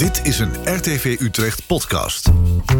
Dit is een RTV Utrecht podcast.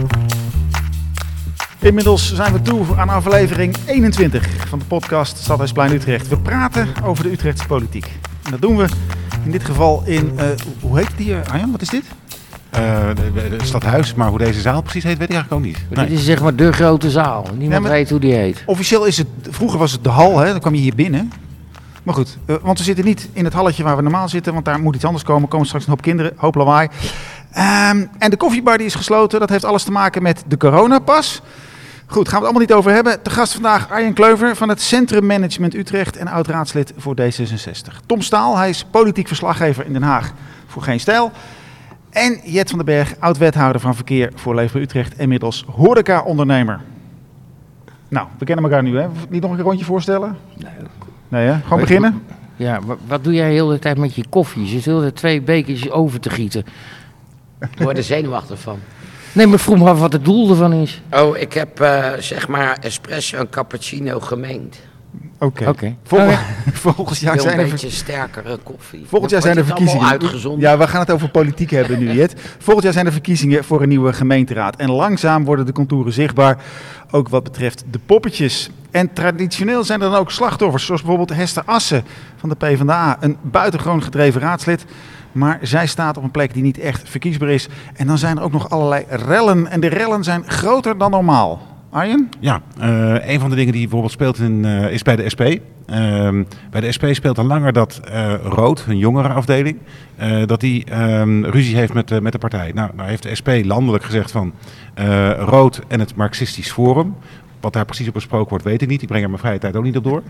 Inmiddels zijn we toe aan aflevering 21 van de podcast Stadhuisplein Utrecht. We praten over de Utrechtse politiek. En dat doen we in dit geval in, hoe heet die Arjan? Wat is dit? Het stadhuis, maar hoe deze zaal precies heet, weet ik eigenlijk ook niet. Nee. Dit is zeg maar de grote zaal. Niemand weet hoe die heet. Officieel is het, vroeger was het de hal, hè? Dan kwam je hier binnen. Maar goed, want we zitten niet in het halletje waar we normaal zitten, want daar moet iets anders komen. Er komen straks een hoop kinderen, hoop lawaai. En de koffiebar die is gesloten, dat heeft alles te maken met de coronapas. Goed, gaan we het allemaal niet over hebben. Te gast vandaag Arjen Kleuver van het Centrum Management Utrecht en oud-raadslid voor D66. Tom Staal, hij is politiek verslaggever in Den Haag voor Geen Stijl. En Jet van den Berg, oud-wethouder van verkeer voor Leefbaar Utrecht, inmiddels horeca-ondernemer. Nou, we kennen elkaar nu, hè? Niet nog een rondje voorstellen? Nee, hè? Gewoon beginnen? Ja, wat doe jij de hele tijd met je koffie? Je zit de hele tijd 2 bekertjes over te gieten. Ik word er zenuwachtig van. Nee, maar vroeg me af wat het doel ervan is. Oh, ik heb zeg maar espresso en cappuccino gemengd. Oké. Volgens jou Wil zijn een er beetje sterkere koffie. Volgend jaar zijn er verkiezingen. Uitgezonden. Ja, we gaan het over politiek hebben nu, Jet. Volgend jaar zijn er verkiezingen voor een nieuwe gemeenteraad. En langzaam worden de contouren zichtbaar, ook wat betreft de poppetjes. En traditioneel zijn er dan ook slachtoffers, zoals bijvoorbeeld Hester Assen van de PvdA. Een buitengewoon gedreven raadslid. Maar zij staat op een plek die niet echt verkiesbaar is. En dan zijn er ook nog allerlei rellen. En de rellen zijn groter dan normaal. Arjen? Ja, een van de dingen die bijvoorbeeld speelt is bij de SP. Bij de SP speelt al langer dat Rood, een jongerenafdeling, dat die ruzie heeft met de partij. Nou heeft de SP landelijk gezegd van Rood en het Marxistisch Forum. Wat daar precies op besproken wordt, weet ik niet. Ik breng er mijn vrije tijd ook niet op door.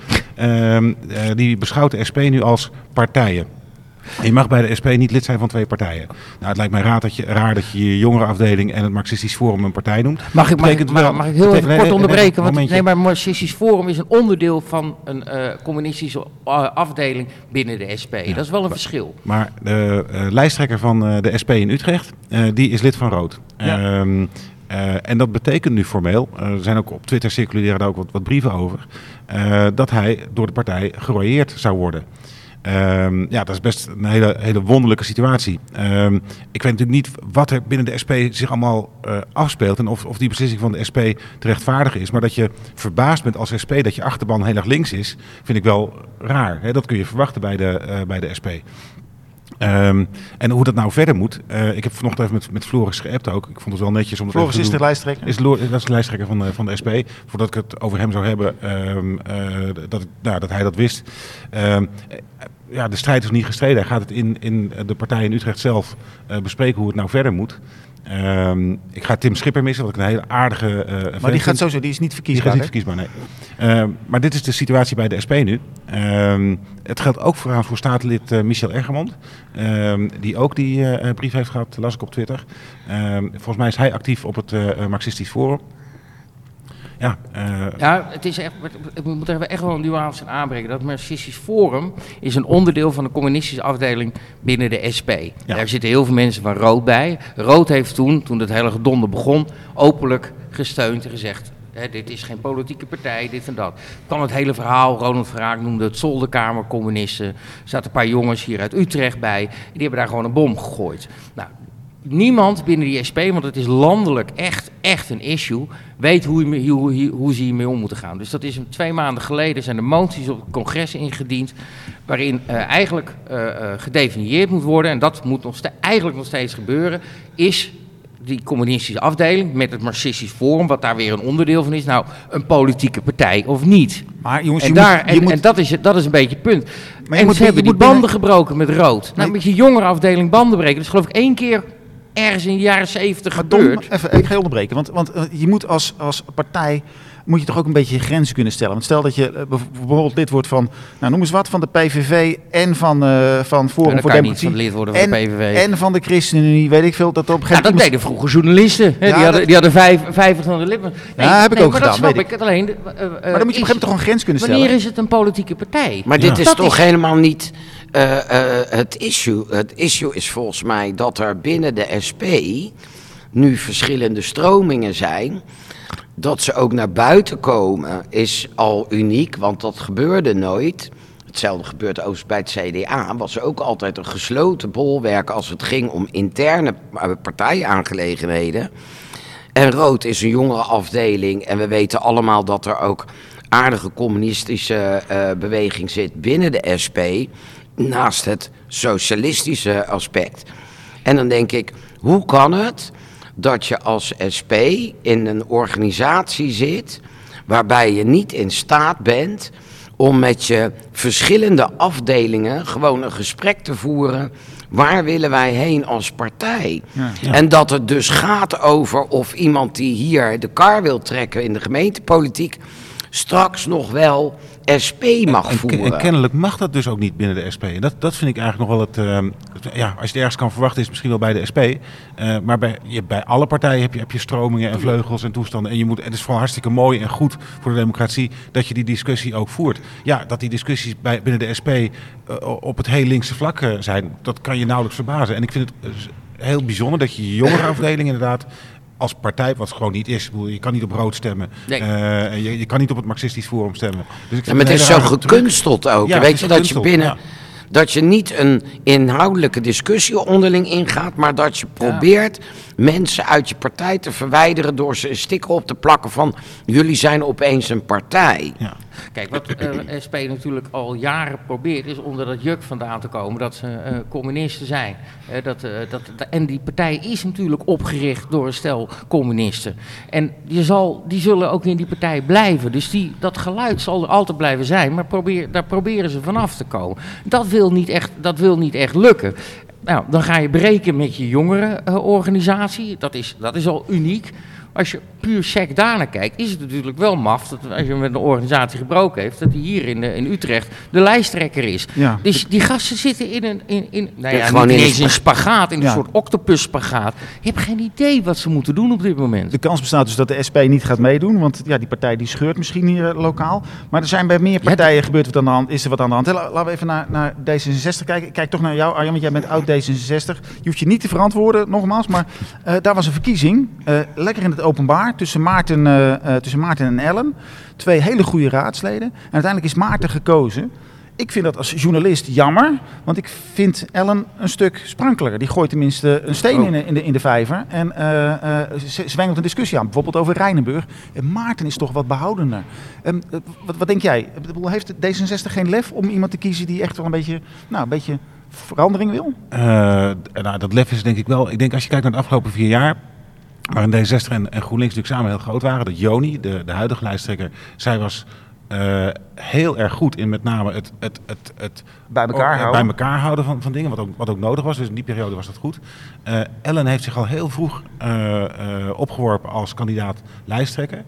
Die beschouwt de SP nu als partijen. Je mag bij de SP niet lid zijn van 2 partijen. Nou, het lijkt mij raar dat je jongerenafdeling en het Marxistisch Forum een partij noemt. Mag ik heel even kort onderbreken? Want het Marxistisch Forum is een onderdeel van een communistische afdeling binnen de SP. Ja, dat is wel een verschil. Maar de lijsttrekker van de SP in Utrecht, die is lid van Rood. Ja. En dat betekent nu formeel, er zijn ook op Twitter circuleren daar ook wat brieven over, dat hij door de partij gerooieerd zou worden. Dat is best een hele wonderlijke situatie. Ik weet natuurlijk niet wat er binnen de SP zich allemaal afspeelt en of die beslissing van de SP te rechtvaardigen is. Maar dat je verbaasd bent als SP dat je achterban heel erg links is, vind ik wel raar. Hè? Dat kun je verwachten bij de SP. En hoe dat nou verder moet. Ik heb vanochtend even met Floris geappt ook. Ik vond het wel netjes om dat Floris is de lijsttrekker? Dat is de lijsttrekker van de SP. Voordat ik het over hem zou hebben, dat hij dat wist. De strijd is niet gestreden. Hij gaat het in de partij in Utrecht zelf bespreken hoe het nou verder moet. Ik ga Tim Schipper missen, wat ik een hele aardige maar die is niet verkiesbaar. Die is niet verkiesbaar, nee. Maar dit is de situatie bij de SP nu. Het geldt ook voor staatslid Michel Eggermond. Die ook die brief heeft gehad, las ik op Twitter. Volgens mij is hij actief op het Marxistisch Forum. Het is echt, we moeten echt wel een nuance aanbrengen. Dat Marxistisch Forum is een onderdeel van de communistische afdeling binnen de SP. Ja. Daar zitten heel veel mensen van Rood bij. Rood heeft toen het hele gedonder begon, openlijk gesteund en gezegd: dit is geen politieke partij, dit en dat. Kwam het hele verhaal, Ronald Verhaak noemde het zolderkamercommunisten. Er zaten een paar jongens hier uit Utrecht bij. Die hebben daar gewoon een bom gegooid. Nou, niemand binnen die SP, want het is landelijk echt een issue, weet hoe ze hiermee om moeten gaan. Dus dat is 2 maanden geleden zijn de moties op het congres ingediend, waarin eigenlijk gedefinieerd moet worden, en dat moet eigenlijk nog steeds gebeuren, is die communistische afdeling met het Marxistisch Forum, wat daar weer een onderdeel van is, nou een politieke partij of niet. Maar jongens, en dat is een beetje het punt. Maar ze hebben die banden gebroken met Rood. Nou, met je jongerenafdeling banden breken, dat is geloof ik 1 keer ergens in de jaren 70 gebeurd. Even, ik ga je onderbreken, want je moet als partij moet je toch ook een beetje je grenzen kunnen stellen. Want stel dat je bijvoorbeeld lid wordt van, nou noem eens wat, van de PVV en van Forum voor Democratie. Niet van lid worden van de PVV. En van de ChristenUnie, weet ik veel. Dat op een gegeven moment. Dat deden vroeger journalisten. Die hadden 500 lid. Heb ik ook gedaan. Dat snap ik. Alleen, maar dan moet je op een gegeven moment toch een grens kunnen stellen. Wanneer is het een politieke partij? Maar dit is toch helemaal niet het issue. Het issue is volgens mij dat er binnen de SP nu verschillende stromingen zijn. Dat ze ook naar buiten komen is al uniek, want dat gebeurde nooit. hetzelfde gebeurt overigens bij het CDA, was ook altijd een gesloten bolwerk als het ging om interne partijaangelegenheden. En Rood is een jongere afdeling en we weten allemaal dat er ook aardige communistische beweging zit binnen de SP, naast het socialistische aspect. En dan denk ik, hoe kan het dat je als SP in een organisatie zit waarbij je niet in staat bent om met je verschillende afdelingen gewoon een gesprek te voeren. Waar willen wij heen als partij? Ja. En dat het dus gaat over of iemand die hier de kar wil trekken in de gemeentepolitiek straks nog wel SP mag voeren. En kennelijk mag dat dus ook niet binnen de SP. En dat vind ik eigenlijk nog wel het... als je het ergens kan verwachten is het misschien wel bij de SP. Maar bij alle partijen heb je stromingen en vleugels en toestanden. En het is vooral hartstikke mooi en goed voor de democratie dat je die discussie ook voert. Ja, dat die discussies binnen de SP op het heel linkse vlak zijn, dat kan je nauwelijks verbazen. En ik vind het heel bijzonder dat je jongere afdeling inderdaad als partij, wat het gewoon niet is. Je kan niet op Rood stemmen. Nee. Je kan niet op het Marxistisch Forum stemmen. Dus ik vind maar het is zo gekunsteld ook. Ja, weet je, dat je binnen... Ja. Dat je niet een inhoudelijke discussie onderling ingaat, maar dat je probeert mensen uit je partij te verwijderen door ze een sticker op te plakken van jullie zijn opeens een partij. Ja. Kijk, wat SP natuurlijk al jaren probeert is onder dat juk vandaan te komen dat ze communisten zijn. En die partij is natuurlijk opgericht door een stel communisten. En die zullen ook in die partij blijven. Dus dat geluid zal er altijd blijven zijn, maar daar proberen ze vanaf te komen. Dat wil niet echt lukken. Nou, dan ga je breken met je jongerenorganisatie. Dat is al uniek. Als je puur sec daarnaar kijkt, is het natuurlijk wel maf dat als je met een organisatie gebroken heeft, dat die hier in Utrecht de lijsttrekker is. Ja. Dus die gasten zitten in een spagaat, in een soort octopus-spagaat. Je hebt geen idee wat ze moeten doen op dit moment. De kans bestaat dus dat de SP niet gaat meedoen, want die partij die scheurt misschien hier lokaal. Maar er zijn bij meer partijen gebeurd wat aan de hand, is er wat aan de hand. Laten we even naar D66 kijken. Ik kijk toch naar jou, Arjan, want jij bent oud D66. Je hoeft je niet te verantwoorden, nogmaals, maar daar was een verkiezing. Lekker in het openbaar tussen Maarten en Ellen. 2 hele goede raadsleden. En uiteindelijk is Maarten gekozen. Ik vind dat als journalist jammer, want ik vind Ellen een stuk sprankelijker. Die gooit tenminste een steen in de vijver en zwengelt een discussie aan, bijvoorbeeld over Rijnenburg. En Maarten is toch wat behoudender. Wat denk jij? Heeft D66 geen lef om iemand te kiezen die echt wel een beetje verandering wil? Dat lef is denk ik wel. Ik denk als je kijkt naar de afgelopen 4 jaar, waarin D66 en GroenLinks natuurlijk samen heel groot waren. Dat Joni, de huidige lijsttrekker, zij was heel erg goed in met name het bij elkaar houden van dingen, wat ook nodig was. Dus in die periode was dat goed. Ellen heeft zich al heel vroeg opgeworpen als kandidaat lijsttrekker.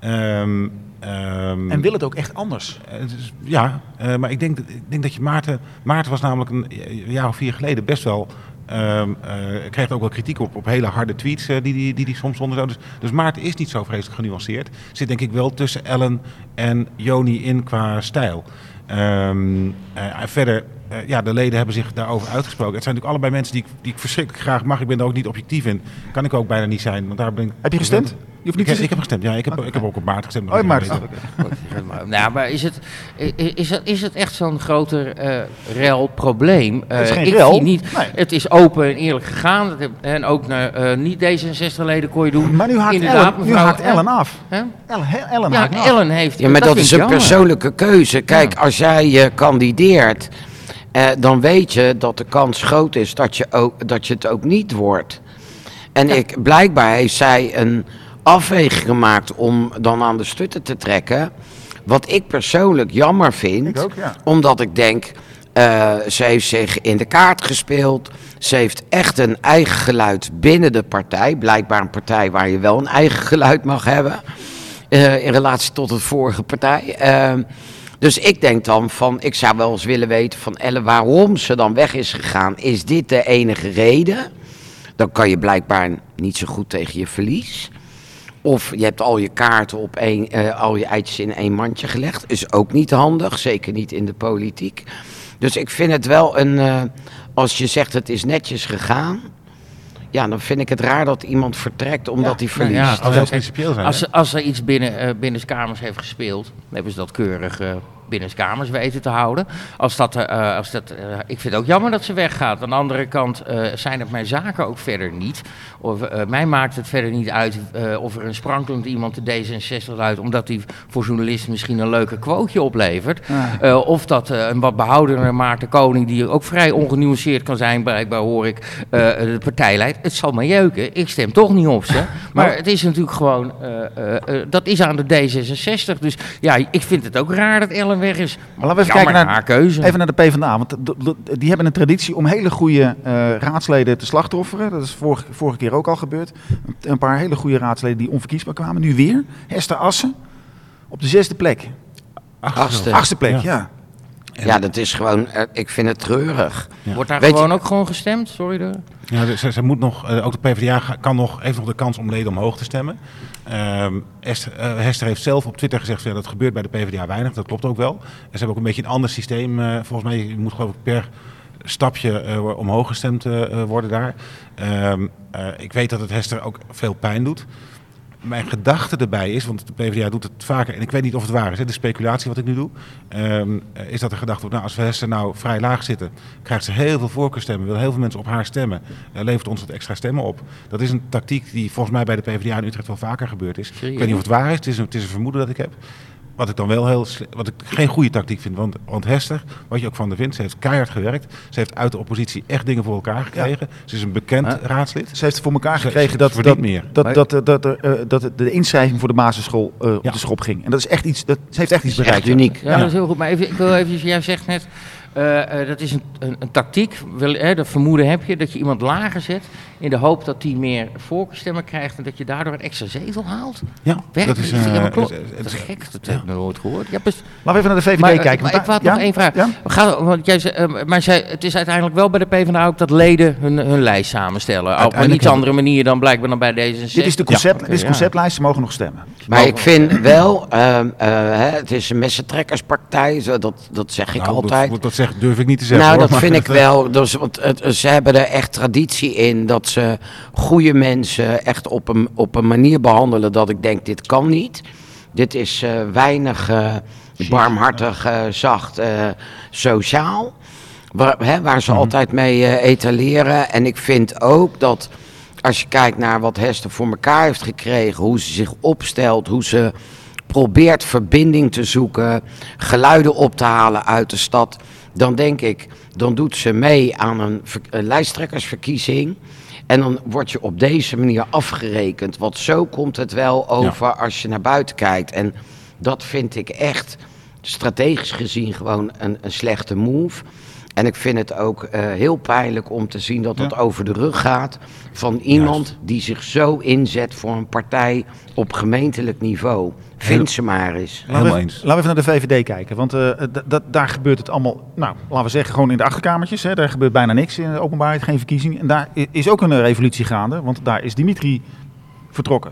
En wil het ook echt anders? Maar ik denk dat je Maarten was namelijk een jaar of 4 geleden best wel... kreeg ook wel kritiek op hele harde tweets die soms onderzouden. Dus Maarten is niet zo vreselijk genuanceerd. Zit denk ik wel tussen Ellen en Joni in qua stijl. Verder, de leden hebben zich daarover uitgesproken. Het zijn natuurlijk allebei mensen die ik verschrikkelijk graag mag. Ik ben daar ook niet objectief in. Kan ik ook bijna niet zijn. Want daar ben ik... Heb je gestemd? Je hoeft niet ik heb gestemd, ja. Ik heb ook op Maarten gestemd. Oh, Maarten. Nou, maar is het echt zo'n groter reëel probleem? Het is geen rel. Nee. Het is open en eerlijk gegaan. En ook niet D66-leden kon je doen. Maar nu haakt Ellen af. Ellen haakt af. Ellen heeft... Ja, maar dat is een persoonlijke keuze. Kijk, als jij kandideert, dan weet je dat de kans groot is dat je het ook niet wordt. En blijkbaar heeft zij een afweging gemaakt om dan aan de stutten te trekken. Wat ik persoonlijk jammer vind. Ik ook, ja. Omdat ik denk, ze heeft zich in de kaart gespeeld. Ze heeft echt een eigen geluid binnen de partij. Blijkbaar een partij waar je wel een eigen geluid mag hebben. In relatie tot de vorige partij. Dus ik denk dan ik zou wel eens willen weten van Ellen waarom ze dan weg is gegaan. Is dit de enige reden? Dan kan je blijkbaar niet zo goed tegen je verlies. Of je hebt al je kaarten al je eitjes in 1 mandje gelegd. Is ook niet handig, zeker niet in de politiek. Dus ik vind het wel als je zegt het is netjes gegaan. Ja, dan vind ik het raar dat iemand vertrekt omdat hij verliest. Ja, als principieel zijn. Als er iets binnen de kamers heeft gespeeld, dan hebben ze dat keurig binnenskamers weten te houden. Ik vind het ook jammer dat ze weggaat. Aan de andere kant zijn het mijn zaken ook verder niet. Mij maakt het verder niet uit of er een sprankelend iemand de D66 uit, omdat hij voor journalisten misschien een leuke quoteje oplevert. Of dat een wat behoudener Maarten Koning, die ook vrij ongenuanceerd kan zijn, blijkbaar hoor ik, de partij leidt. Het zal me jeuken, ik stem toch niet op ze. Maar het is natuurlijk gewoon, dat is aan de D66. Dus ja, ik vind het ook raar dat Ellen weg is. Maar laten we even kijken haar keuze. Even naar de PvdA, want die hebben een traditie om hele goede raadsleden te slachtofferen. Dat is vorige keer ook al gebeurd. Een paar hele goede raadsleden die onverkiesbaar kwamen. Nu weer. Hester Assen op de 6e plek. Achtste plek, ja. Ja, dat is gewoon, ik vind het treurig. Ja. Wordt daar gewoon gestemd? Sorry. Ja, ze moet nog, ook de PvdA heeft nog de kans om leden omhoog te stemmen. Hester heeft zelf op Twitter gezegd dat het gebeurt bij de PvdA weinig. Dat klopt ook wel. En ze hebben ook een beetje een ander systeem. Volgens mij, je moet geloof ik per stapje omhoog gestemd worden daar. Ik weet dat het Hester ook veel pijn doet. Mijn gedachte erbij is, want de PvdA doet het vaker, en ik weet niet of het waar is, de speculatie wat ik nu doe, is dat de gedachte wordt, als we Hester nou vrij laag zitten, krijgt ze heel veel voorkeurstemmen, willen heel veel mensen op haar stemmen, levert ons wat extra stemmen op. Dat is een tactiek die volgens mij bij de PvdA in Utrecht wel vaker gebeurd is. Ik weet niet of het waar is, het is een vermoeden dat ik heb. Wat ik dan wel wat ik geen goede tactiek vind, want Hester, wat je ook van haar vindt, ze heeft keihard gewerkt. Ze heeft uit de oppositie echt dingen voor elkaar gekregen. Ja. Ze is een bekend raadslid. Ze heeft voor elkaar gekregen dat de inschrijving voor de basisschool op de schop ging. En dat is echt iets, ze heeft echt iets bereikt. Echt uniek. Ja, dat is heel goed. Maar ik wil even, jij zegt net, dat is een tactiek, dat vermoeden heb je, dat je iemand lager zet in de hoop dat die meer voorkeurstemmen krijgt en dat je daardoor een extra zetel haalt. Ja, dat is gek, dat heb ik nog nooit gehoord. Ja, laten we even naar de VVD kijken. Maar ik had nog één vraag. Ja? Want jij zei, het is uiteindelijk wel bij de PvdA ook dat leden hun lijst samenstellen. Op een iets andere manier dan blijkbaar dan bij D66. Dit is de conceptlijst, ze mogen nog stemmen. Maar ik vind wel, het is een messentrekkerspartij, dat zeg ik altijd. Dat durf ik niet te zeggen. Nou, dat vind ik wel. Dus, want ze hebben er echt traditie in dat ze goede mensen echt op een manier behandelen dat ik denk, dit kan niet. Dit is weinig barmhartig, zacht, sociaal. Waar ze altijd mee etaleren. En ik vind ook dat als je kijkt naar wat Hester voor elkaar heeft gekregen, hoe ze zich opstelt, hoe ze probeert verbinding te zoeken, geluiden op te halen uit de stad, dan denk ik, dan doet ze mee aan een lijsttrekkersverkiezing. En dan word je op deze manier afgerekend. Want zo komt het wel over als je naar buiten kijkt. En dat vind ik echt strategisch gezien gewoon een slechte move. En ik vind het ook heel pijnlijk om te zien dat dat over de rug gaat van iemand die zich zo inzet voor een partij op gemeentelijk niveau. Vind ze maar eens. Laten we even naar de VVD kijken. Want daar gebeurt het allemaal, laten we zeggen, gewoon in de achterkamertjes. Hè. Daar gebeurt bijna niks in de openbaarheid, geen verkiezing. En daar is ook een revolutie gaande, want daar is Dimitri vertrokken.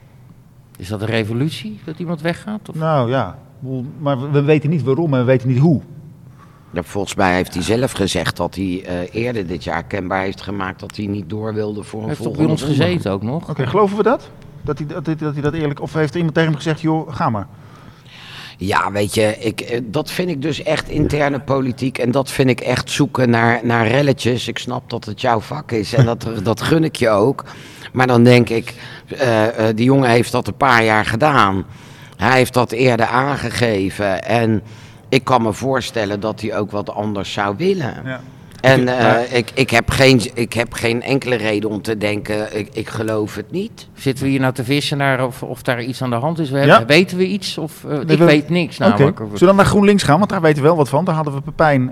Is dat een revolutie, dat iemand weggaat? Of? Nou ja, maar we weten niet waarom en we weten niet hoe. Ja, volgens mij heeft hij zelf gezegd dat hij eerder dit jaar kenbaar heeft gemaakt dat hij niet door wilde voor een volgende. Hij heeft bij ons gezeten ook nog. Oké, geloven we dat? Dat hij dat eerlijk... Of heeft iemand tegen hem gezegd, joh, ga maar? Ja, weet je, dat vind ik dus echt interne politiek. En dat vind ik echt zoeken naar relletjes. Ik snap dat het jouw vak is en dat gun ik je ook. Maar dan denk ik, die jongen heeft dat een paar jaar gedaan. Hij heeft dat eerder aangegeven. En ik kan me voorstellen dat hij ook wat anders zou willen. Ja. En ik heb geen enkele reden om te denken, ik geloof het niet. Zitten we hier nou te vissen naar of daar iets aan de hand is? Weten we iets? Of ik weet niks namelijk. Zullen we dan naar GroenLinks gaan? Want daar weten we wel wat van. Daar hadden we Pepijn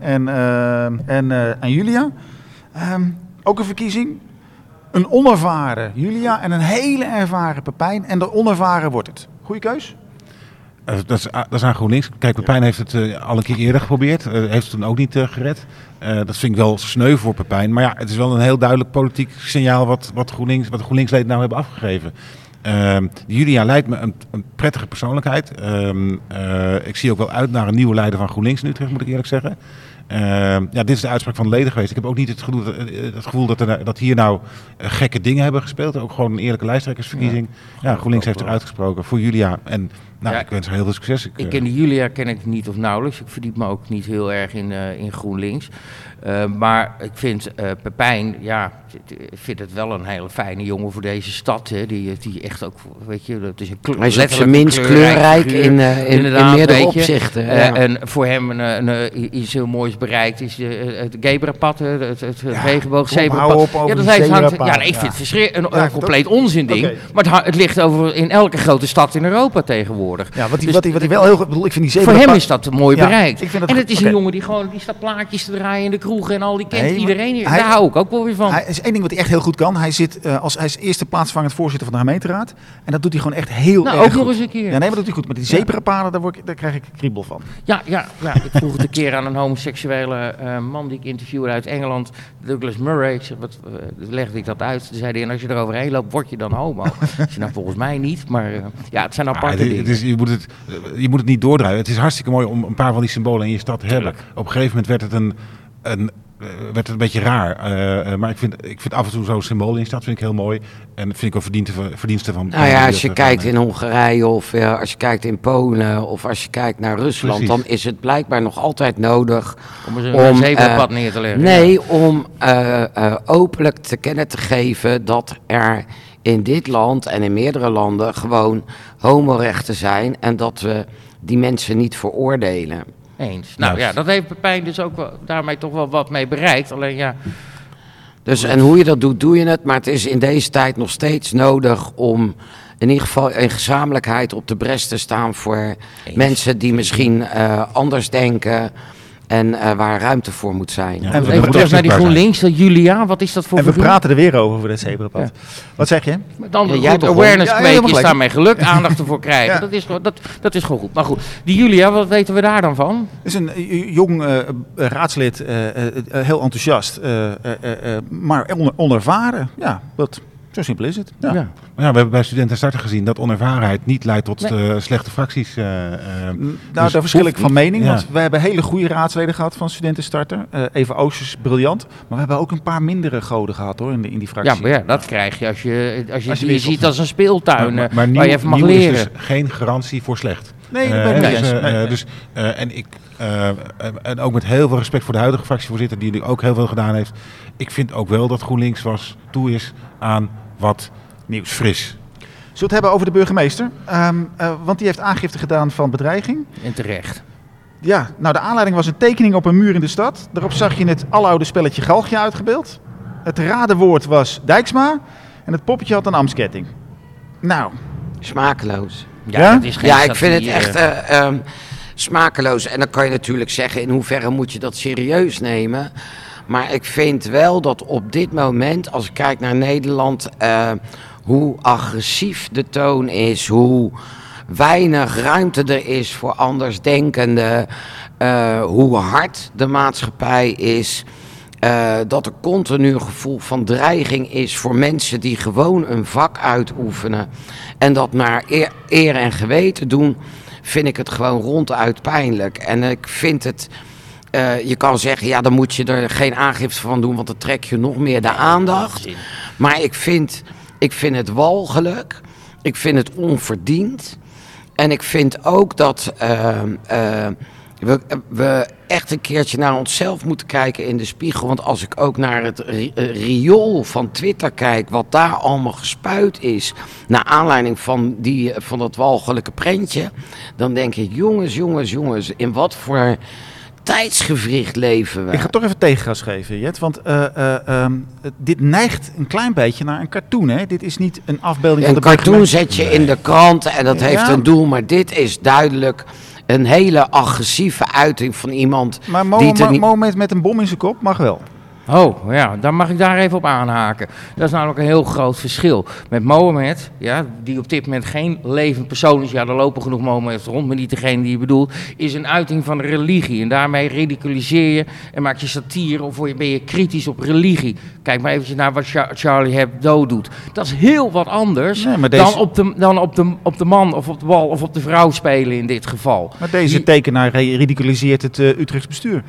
en Julia. Ook een verkiezing. Een onervaren Julia en een hele ervaren Pepijn. En de onervaren wordt het. Goeie keus? Dat is aan GroenLinks. Kijk, Pepijn heeft het al een keer eerder geprobeerd. Heeft het toen ook niet gered. Dat vind ik wel sneu voor Pepijn. Maar ja, het is wel een heel duidelijk politiek signaal wat de GroenLinks-leden nou hebben afgegeven. Julia lijkt me een prettige persoonlijkheid. Ik zie ook wel uit naar een nieuwe leider van GroenLinks in Utrecht, moet ik eerlijk zeggen. Dit is de uitspraak van de leden geweest. Ik heb ook niet het gevoel dat hier nou gekke dingen hebben gespeeld. Ook gewoon een eerlijke lijsttrekkersverkiezing. GroenLinks heeft er uitgesproken voor Julia. En ik wens haar heel veel succes. Ik ken Julia niet of nauwelijks. Ik verdiep me ook niet heel erg in GroenLinks. Maar ik vind Pepijn, ik vind het wel een hele fijne jongen voor deze stad. Hè. Die echt ook, weet je, dat is een hij is op zijn minst kleurrijk in meerdere opzichten. En voor hem iets heel moois bereikt is het Gebra-pad, het regenboog-zebrapad. Ik vind het een compleet onzin ding. Okay. Maar het ligt in elke grote stad in Europa tegenwoordig. Ja, wat hij wel heel goed, ik vind die zebrapad. Voor hem is dat mooi bereikt. En het is een jongen die staat plaatjes te draaien in de kroegen en al die kent iedereen. Daar hou ik ook wel weer van. Hij is één ding wat hij echt heel goed kan. Hij is eerste plaatsvangend voorzitter van de gemeenteraad. En dat doet hij gewoon echt heel erg ook goed. Nog eens een keer. Ja, nee, maar dat doet hij goed. Maar die zebrapaden, daar krijg ik kriebel van. Ja. Ik vroeg het een keer aan een homoseksuele man die ik interviewde uit Engeland, Douglas Murray. Ik zeg, legde ik dat uit. Toen zei hij, en als je er overheen loopt, word je dan homo? Ik zei, nou, volgens mij niet. Maar het zijn aparte dingen. Je moet het niet doordrijven. Het is hartstikke mooi om een paar van die symbolen in je stad te hebben. Op een gegeven moment werd het een beetje raar. Maar ik vind af en toe zo'n symbool in de stad vind ik heel mooi. En dat vind ik ook verdienste van... als je kijkt in Hongarije of als je kijkt in Polen of als je kijkt naar Rusland... dan is het blijkbaar nog altijd nodig om een zebrapad neer te leggen. Nee, om openlijk te kennen te geven dat er in dit land en in meerdere landen gewoon homorechten zijn... en dat we die mensen niet veroordelen. Eens. Dat heeft Pepijn dus ook daarmee toch wel wat mee bereikt. Alleen Dus en hoe je dat doet, doe je het. Maar het is in deze tijd nog steeds nodig om in ieder geval in gezamenlijkheid op de bres te staan voor mensen die misschien anders denken. En waar ruimte voor moet zijn. Ja, en even terug naar die GroenLinks, Julia, wat is dat voor we praten er weer over het zebrapad. Ja. Wat zeg je? Dan awareness kweken is daarmee gelukt, aandacht ervoor krijgen. Ja. Dat is gewoon goed. Maar goed, die Julia, wat weten we daar dan van? Het is een jong raadslid, heel enthousiast, maar onervaren. Ja, zo simpel is het. Ja. Maar we hebben bij Studenten Starter gezien dat onervarenheid niet leidt tot slechte fracties. Daar verschil ik van mening. Want we hebben hele goede raadsleden gehad van Studenten Starter. Eva Oosters, briljant. Maar we hebben ook een paar mindere goden gehad hoor, in die fractie. Ja, maar dat krijg je als je die ziet als een speeltuin waar je even mag leren. Is dus geen garantie voor slecht. Nee, dat ben ik niet eens. En ook met heel veel respect voor de huidige fractievoorzitter die ook heel veel gedaan heeft. Ik vind ook wel dat GroenLinks toe is aan wat nieuws, fris. Zullen we het hebben over de burgemeester? Want die heeft aangifte gedaan van bedreiging. En terecht. Ja, nou de aanleiding was een tekening op een muur in de stad. Daarop zag je het aloude spelletje Galgje uitgebeeld. Het radenwoord was Dijksma. En het poppetje had een ambtsketting. Nou. Smakeloos. Ja? Dat is geen ik vind het echt smakeloos. En dan kan je natuurlijk zeggen, in hoeverre moet je dat serieus nemen... Maar ik vind wel dat op dit moment, als ik kijk naar Nederland, hoe agressief de toon is, hoe weinig ruimte er is voor andersdenkenden, hoe hard de maatschappij is, dat er continu een gevoel van dreiging is voor mensen die gewoon een vak uitoefenen en dat naar eer en geweten doen, vind ik het gewoon ronduit pijnlijk. En ik vind het... je kan zeggen, dan moet je er geen aangifte van doen, want dan trek je nog meer de aandacht. Maar ik vind het walgelijk. Ik vind het onverdiend. En ik vind ook dat we echt een keertje naar onszelf moeten kijken in de spiegel. Want als ik ook naar het riool van Twitter kijk, wat daar allemaal gespuit is, naar aanleiding van dat walgelijke prentje, dan denk ik, jongens, in wat voor tijdsgewricht leven we. Ik ga toch even tegengas geven, Jet. Want dit neigt een klein beetje naar een cartoon. Hè? Dit is niet een afbeelding van de cartoon zet je in de krant en dat heeft een doel. Maar dit is duidelijk een hele agressieve uiting van iemand. Maar moment met een bom in zijn kop mag wel. Oh, ja, dan mag ik daar even op aanhaken. Dat is namelijk een heel groot verschil. Met Mohammed, ja, die op dit moment geen levend persoon is. Ja, er lopen genoeg Mohammeds rond, maar niet degene die je bedoelt. Is een uiting van religie. En daarmee ridiculiseer je en maak je satire of ben je kritisch op religie. Kijk maar eventjes naar wat Charlie Hebdo doet. Dat is heel wat anders dan op de man of op de bal of op de vrouw spelen in dit geval. Maar deze tekenaar ridiculiseert het Utrechts bestuur.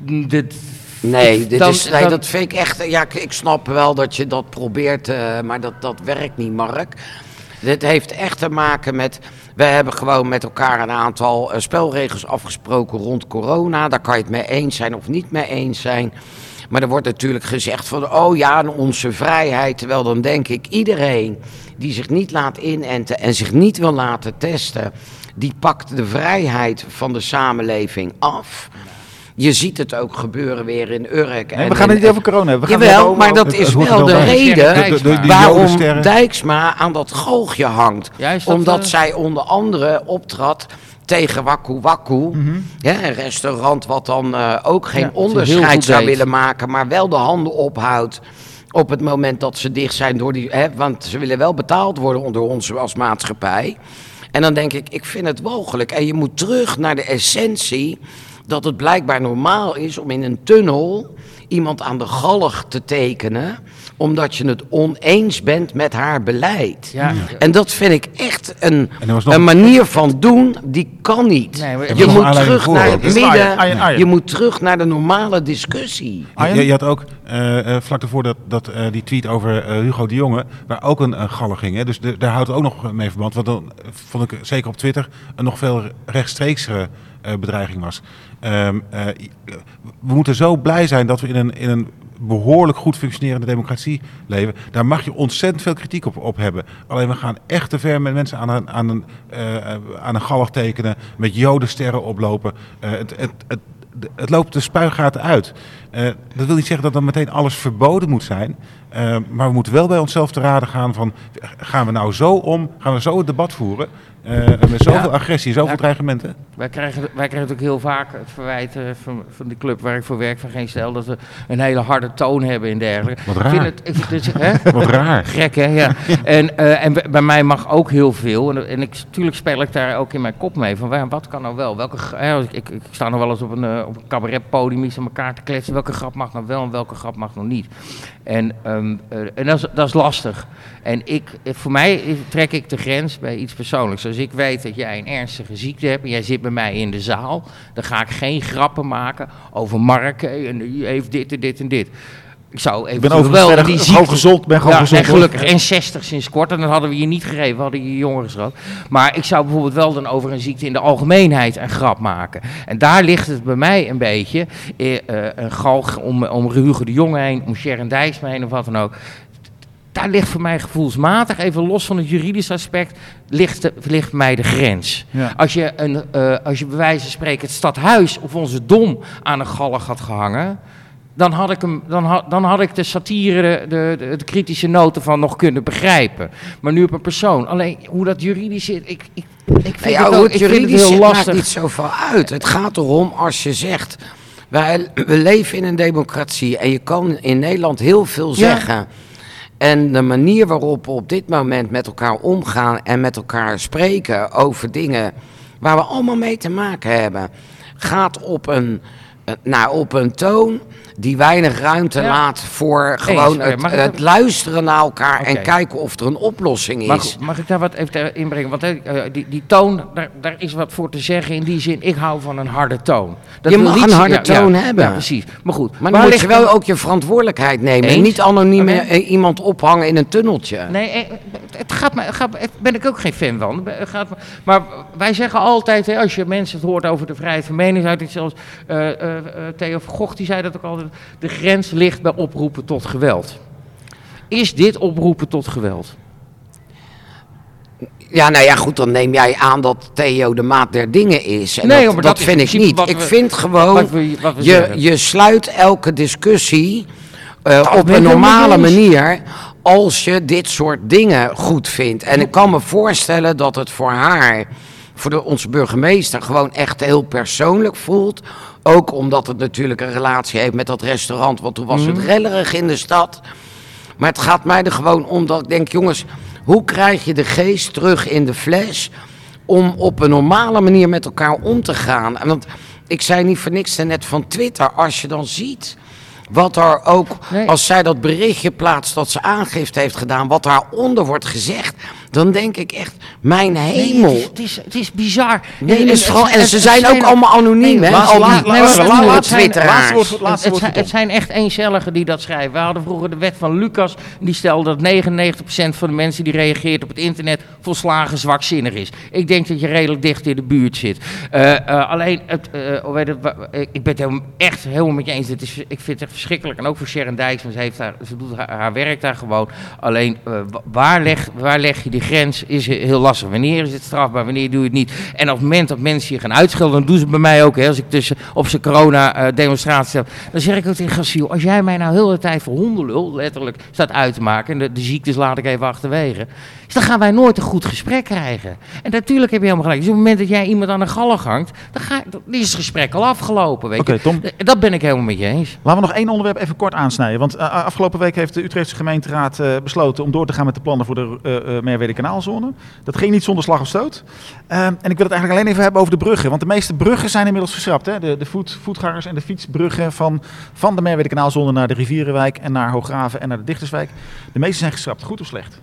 Dat vind ik echt... Ja, ik snap wel dat je dat probeert, maar dat werkt niet, Mark. Dit heeft echt te maken met... We hebben gewoon met elkaar een aantal spelregels afgesproken rond corona. Daar kan je het mee eens zijn of niet mee eens zijn. Maar er wordt natuurlijk gezegd van... Oh ja, onze vrijheid. Terwijl dan denk ik, iedereen die zich niet laat inenten en zich niet wil laten testen... die pakt de vrijheid van de samenleving af... Je ziet het ook gebeuren weer in Urk. Nee, we gaan het niet over corona hebben. Jawel, maar dat is wel de reden waarom Dijksma aan dat galgje hangt. Omdat zij onder andere optrad tegen Waku Waku. Een restaurant wat dan ook geen onderscheid zou willen maken, maar wel de handen ophoudt op het moment dat ze dicht zijn. Want ze willen wel betaald worden door ons als maatschappij. En dan denk ik vind het walgelijk. En je moet terug naar de essentie... dat het blijkbaar normaal is om in een tunnel iemand aan de galg te tekenen... omdat je het oneens bent met haar beleid. Ja. En dat vind ik echt een manier van doen, die kan niet. Nee, je moet terug naar het midden, je moet terug naar de normale discussie. Je had ook vlak ervoor die tweet over Hugo de Jonge... waar ook een galg ging. Hè? Dus daar houdt het ook nog mee verband. Want dan vond ik zeker op Twitter een nog veel rechtstreeksere... bedreiging was. We moeten zo blij zijn dat we in een behoorlijk goed functionerende democratie leven. Daar mag je ontzettend veel kritiek op hebben. Alleen we gaan echt te ver met mensen aan een galg tekenen, met jodensterren oplopen. Het loopt de spuigaten uit. Dat wil niet zeggen dat dan meteen alles verboden moet zijn. Maar we moeten wel bij onszelf te raden gaan van... gaan we nou zo om? Gaan we zo het debat voeren? Met zoveel agressie, zoveel dreigementen? Wij krijgen natuurlijk heel vaak het verwijt van de club waar ik voor werk... van geen stel dat we een hele harde toon hebben en dergelijke. Wat raar. Wat raar. Gek, hè? Ja. En bij mij mag ook heel veel. En natuurlijk speel ik daar ook in mijn kop mee. Van wat kan nou wel? Ik sta nog wel eens op een cabaretpodium iets aan elkaar te kletsen. Welke grap mag nou wel en welke grap mag nog niet? En dat is lastig. En voor mij trek ik de grens bij iets persoonlijks. Als ik weet dat jij een ernstige ziekte hebt en jij zit bij mij in de zaal, dan ga ik geen grappen maken over Mark en die heeft dit en dit en dit. Ik zou even wel die ziekte... gezond, ben gewoon gezond. Gelukkig. En 60 sinds kort. En dat hadden we je niet gegeven. We hadden je jongeren gehad. Maar ik zou bijvoorbeeld wel dan over een ziekte in de algemeenheid een grap maken. En daar ligt het bij mij een beetje. Een galg om Hugo de Jonge heen, om Sharon Dijksma heen of wat dan ook. Daar ligt voor mij gevoelsmatig, even los van het juridische aspect, ligt bij mij de grens. Ja. Als je bij wijze van spreken het stadhuis of onze Dom aan een galg had gehangen, dan had ik de satire, de kritische noten van nog kunnen begrijpen. Maar nu op een persoon. Alleen hoe dat juridisch zit, ik vind het heel lastig. Maakt niet zoveel uit. Het gaat erom als je zegt, we leven in een democratie en je kan in Nederland heel veel zeggen. En de manier waarop we op dit moment met elkaar omgaan en met elkaar spreken over dingen waar we allemaal mee te maken hebben, gaat op een toon die weinig ruimte laat voor gewoon het luisteren naar elkaar en kijken of er een oplossing is. Mag ik daar wat even inbrengen? Want die toon, daar is wat voor te zeggen in die zin. Ik hou van een harde toon. Je mag een harde toon hebben. Ja, precies. Maar goed. Maar dan moet je wel ook je verantwoordelijkheid nemen. En niet anoniem iemand ophangen in een tunneltje. Nee, ben ik ook geen fan van. Maar wij zeggen altijd, als je mensen het hoort over de vrijheid van meningsuiting, zelfs Theo van Gogh die zei dat ook altijd, de grens ligt bij oproepen tot geweld. Is dit oproepen tot geweld? Ja, nou ja, goed, dan neem jij aan dat Theo de maat der dingen is. En nee, maar dat vind ik niet. Ik vind gewoon, je sluit elke discussie op een normale manier als je dit soort dingen goed vindt. En ik kan me voorstellen dat het voor haar, voor onze burgemeester, gewoon echt heel persoonlijk voelt. Ook omdat het natuurlijk een relatie heeft met dat restaurant. Want toen was het rellerig in de stad. Maar het gaat mij er gewoon om dat ik denk, jongens, hoe krijg je de geest terug in de fles om op een normale manier met elkaar om te gaan? En want ik zei niet voor niks net van Twitter, als je dan ziet wat er ook, als zij dat berichtje plaatst dat ze aangifte heeft gedaan, wat daaronder wordt gezegd, dan denk ik echt, mijn hemel. Nee, het is bizar. En ze zijn ook allemaal anoniem, hè? Het zijn echt eencelligen die dat schrijven. We hadden vroeger de wet van Lucas, die stelde dat 99% van de mensen die reageert op het internet volslagen zwakzinnig is. Ik denk dat je redelijk dicht in de buurt zit. Alleen, ik ben het echt helemaal met je eens. Ik vind het echt verschrikkelijk. En ook voor Sharon Dijksma, ze doet haar werk daar gewoon. Alleen, waar leg je die grens is heel lastig. Wanneer is het strafbaar, wanneer doe je het niet? En op het moment dat mensen hier gaan uitschelden, dan doen ze het bij mij ook. Hè, als ik op zijn corona-demonstratie dan zeg ik ook tegen Gassiel, als jij mij nou heel de tijd voor hondenlul, letterlijk, staat uit te maken, en de ziektes laat ik even achterwege, dus dan gaan wij nooit een goed gesprek krijgen. En natuurlijk heb je helemaal gelijk. Dus op het moment dat jij iemand aan de galg hangt, dan is het gesprek al afgelopen. Weet je? Tom. Dat ben ik helemaal met je eens. Laten we nog één onderwerp even kort aansnijden. Want afgelopen week heeft de Utrechtse gemeenteraad besloten om door te gaan met de plannen voor de Merwede-kanaalzone. Dat ging niet zonder slag of stoot. En ik wil het eigenlijk alleen even hebben over de bruggen. Want de meeste bruggen zijn inmiddels geschrapt. Hè? De voetgangers en de fietsbruggen van de Merwede-kanaalzone naar de Rivierenwijk en naar Hooggraven en naar de Dichterswijk. De meeste zijn geschrapt. Goed of slecht?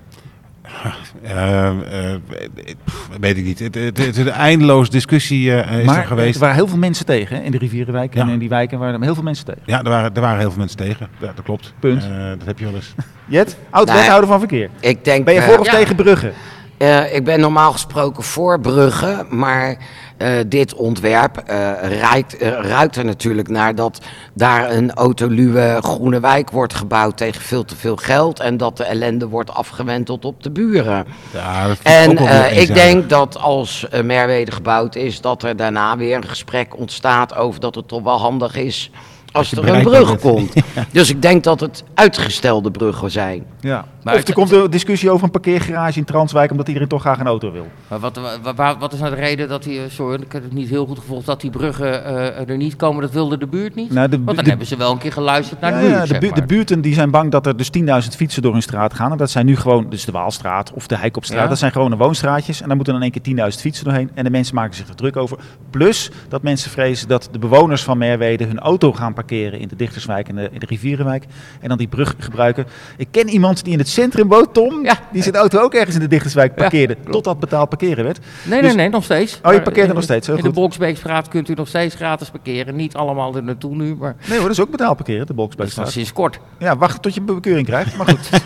Weet ik niet. Het is een eindeloze discussie is er geweest. Er waren heel veel mensen tegen, hè? In de Rivierenwijk en in die wijken waren er heel veel mensen tegen. Ja, er waren heel veel mensen tegen. Ja, dat klopt. Punt. Dat heb je wel eens. Jet, oud-wethouder van verkeer. Ben je voor of tegen bruggen? Ik ben normaal gesproken voor bruggen, maar dit ontwerp ruikt er natuurlijk naar dat daar een autoluwe groene wijk wordt gebouwd tegen veel te veel geld en dat de ellende wordt afgewenteld op de buren. Ja, ik denk dat als Merwede gebouwd is, dat er daarna weer een gesprek ontstaat over dat het toch wel handig is als er een brug komt. Ja. Dus ik denk dat het uitgestelde bruggen zijn. Ja. Maar of er komt een discussie over een parkeergarage in Transwijk, omdat iedereen toch graag een auto wil. Maar wat is nou de reden dat sorry, ik heb het niet heel goed gevolgd, dat die bruggen er niet komen? Dat wilde de buurt niet? Nou, want dan hebben ze wel een keer geluisterd naar de buurt. De buurten die zijn bang dat er dus 10.000 fietsen door hun straat gaan. En dat zijn nu gewoon, dus de Waalstraat of de Heikopstraat. Ja. Dat zijn gewone woonstraatjes. En dan moeten dan in één keer 10.000 fietsen doorheen. En de mensen maken zich er druk over. Plus dat mensen vrezen dat de bewoners van Merwede hun auto gaan parkeren in de Dichterswijk en in de Rivierenwijk. En dan die brug gebruiken. Ik ken iemand die in het centrum woont, Tom. Ja. Die zijn auto ook ergens in de Dichterswijk parkeerde. Ja, totdat betaald parkeren werd. Nee, nog steeds. Oh, je parkeert er nog steeds. Heel in goed. De Bolksbeekstraat kunt u nog steeds gratis parkeren. Niet allemaal er naartoe nu, maar... Nee hoor, dat is ook betaald parkeren, de Bolksbeekstraat. Dat is sinds kort. Ja, wacht tot je een bekeuring krijgt. Maar goed.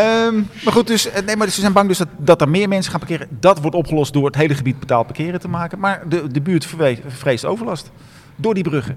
Maar ze zijn bang dus dat er meer mensen gaan parkeren. Dat wordt opgelost door het hele gebied betaald parkeren te maken. Maar de buurt vreest overlast. Door die bruggen.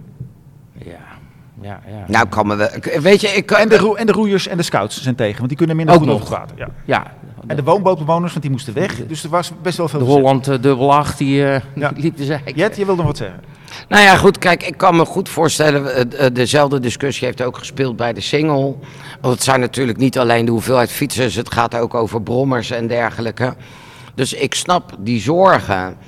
Ja. Nou, komen we... Weet je, en de roeiers en de scouts zijn tegen, want die kunnen minder goed over het water. Ja. En de woonbootbewoners, want die moesten weg. Dus er was best wel veel... De Holland dubbel 8, die liep de zijk. Jet, je wilde nog wat zeggen? Nou ja, goed, kijk, ik kan me goed voorstellen, dezelfde discussie heeft ook gespeeld bij de Singel. Want het zijn natuurlijk niet alleen de hoeveelheid fietsers, het gaat ook over brommers en dergelijke. Dus ik snap die zorgen.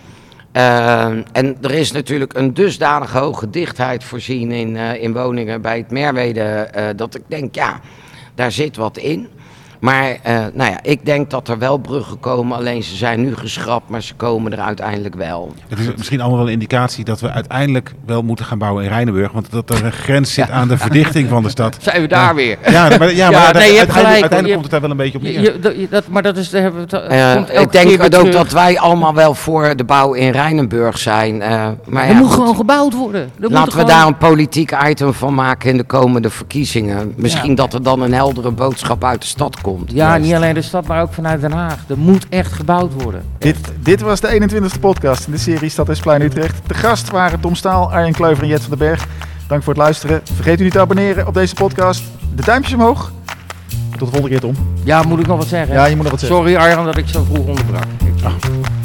En er is natuurlijk een dusdanig hoge dichtheid voorzien in woningen bij het Merwede, dat ik denk, ja, daar zit wat in. Maar ik denk dat er wel bruggen komen, alleen ze zijn nu geschrapt, maar ze komen er uiteindelijk wel. Het is misschien allemaal wel een indicatie dat we uiteindelijk wel moeten gaan bouwen in Rijnenburg, want dat er een grens zit aan de verdichting van de stad. Zijn we daar weer? Uiteindelijk komt het daar wel een beetje op neer. Ik denk ook dat wij allemaal wel voor de bouw in Rijnenburg zijn. Maar er moet gewoon gebouwd worden. Laten we daar een politiek item van maken in de komende verkiezingen. Misschien dat er dan een heldere boodschap uit de stad komt. Ja, niet alleen de stad, maar ook vanuit Den Haag. Er moet echt gebouwd worden. Dit was de 21e podcast in de serie Stadhuisplein Utrecht. De gast waren Tom Staal, Arjen Kleuver en Jet van den Berg. Dank voor het luisteren. Vergeet u niet te abonneren op deze podcast. De duimpjes omhoog. Tot de volgende keer, Tom. Ja, moet ik nog wat zeggen? Ja, je moet nog wat zeggen. Sorry Arjan dat ik zo vroeg onderbrak.